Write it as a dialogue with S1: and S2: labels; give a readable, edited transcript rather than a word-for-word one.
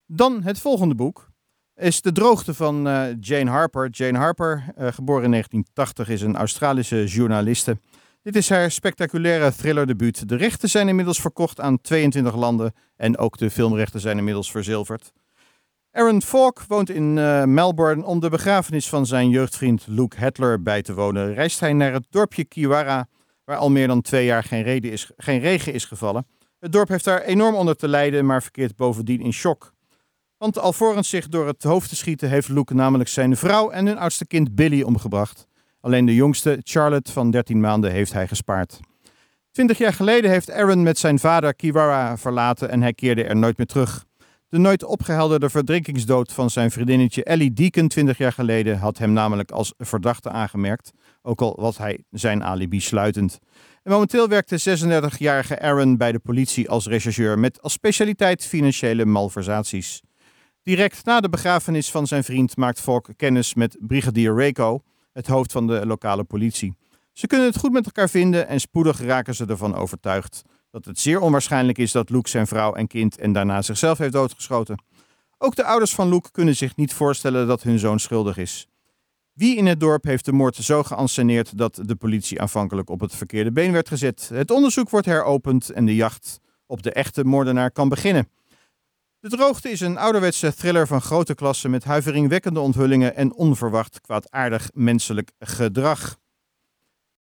S1: Dan het volgende boek is De Droogte van Jane Harper. Jane Harper, geboren in 1980, is een Australische journaliste. Dit is haar spectaculaire thrillerdebuut. De rechten zijn inmiddels verkocht aan 22 landen en ook de filmrechten zijn inmiddels verzilverd. Aaron Falk woont in Melbourne om de begrafenis van zijn jeugdvriend Luke Hadler bij te wonen. Reist hij naar het dorpje Kiwara, waar al meer dan 2 jaar geen regen is gevallen. Het dorp heeft daar enorm onder te lijden, maar verkeert bovendien in shock. Want alvorens zich door het hoofd te schieten heeft Luke namelijk zijn vrouw en hun oudste kind Billy omgebracht. Alleen de jongste, Charlotte van 13 maanden, heeft hij gespaard. 20 jaar geleden heeft Aaron met zijn vader Kiwara verlaten en hij keerde er nooit meer terug. De nooit opgehelderde verdrinkingsdood van zijn vriendinnetje Ellie Deacon 20 jaar geleden had hem namelijk als verdachte aangemerkt, ook al was hij zijn alibi sluitend. En momenteel werkt de 36-jarige Aaron bij de politie als rechercheur met als specialiteit financiële malversaties. Direct na de begrafenis van zijn vriend maakt Falk kennis met brigadier Reiko, het hoofd van de lokale politie. Ze kunnen het goed met elkaar vinden en spoedig raken ze ervan overtuigd dat het zeer onwaarschijnlijk is dat Luke zijn vrouw en kind en daarna zichzelf heeft doodgeschoten. Ook de ouders van Luke kunnen zich niet voorstellen dat hun zoon schuldig is. Wie in het dorp heeft de moord zo geanceneerd dat de politie aanvankelijk op het verkeerde been werd gezet? Het onderzoek wordt heropend en de jacht op de echte moordenaar kan beginnen. De Droogte is een ouderwetse thriller van grote klasse met huiveringwekkende onthullingen en onverwacht kwaadaardig menselijk gedrag.